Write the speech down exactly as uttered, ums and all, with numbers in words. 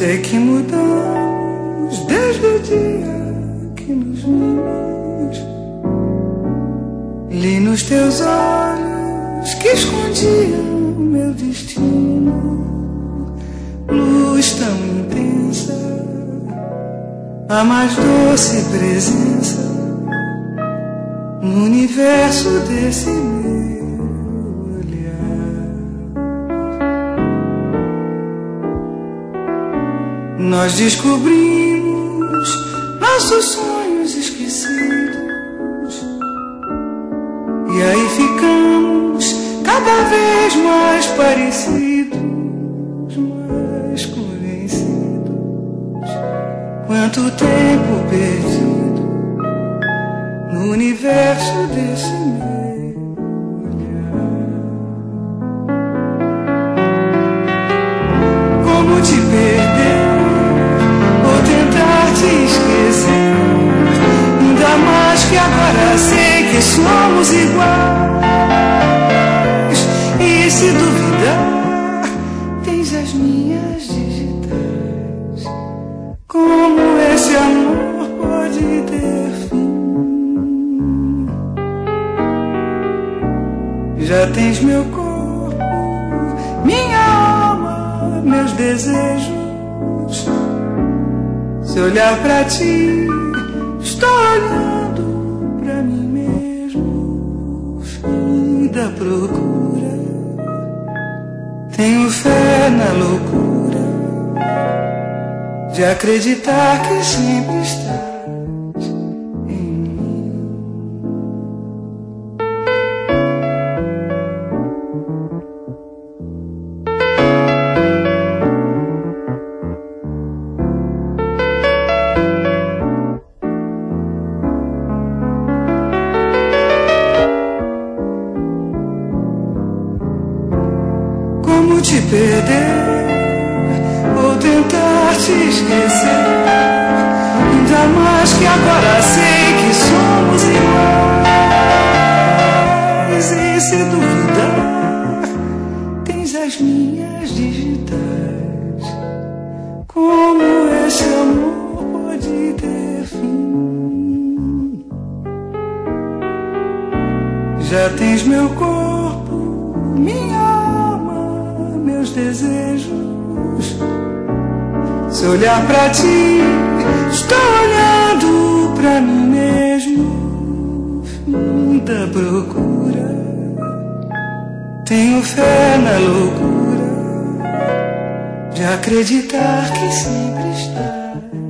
Sei que mudamos desde o dia que nos vimos. Li nos teus olhos que escondiam meu destino. Luz tão intensa, a mais doce presença no universo desse meu olhar. Nós descobrimos nossos sonhos esquecidos, e aí ficamos cada vez mais parecidos, mais convencidos. Quanto tempo perdido no universo desse meu olhar. Como te perder ou tentar te esquecer, ainda mais que agora sei que somos iguais. E se duvidar, tens as minhas digitais. Como esse amor pode ter fim? Já tens meu corpo, minha alma, meus desejos. Se olhar pra ti, estou olhando pra mim mesmo. Fim da procura, tenho fé na loucura de acreditar que sempre estás em mim. Como te perder ou tentar te esquecer, ainda mais que agora sei que somos iguais. E se duvidar, tens as minhas digitais. Como esse amor pode ter fim? Já tens meu corpo, minha alma, meus desejos. Se olhar pra ti, estou olhando pra mim mesmo. Fim da procura, tenho fé na loucura de acreditar que sempre estás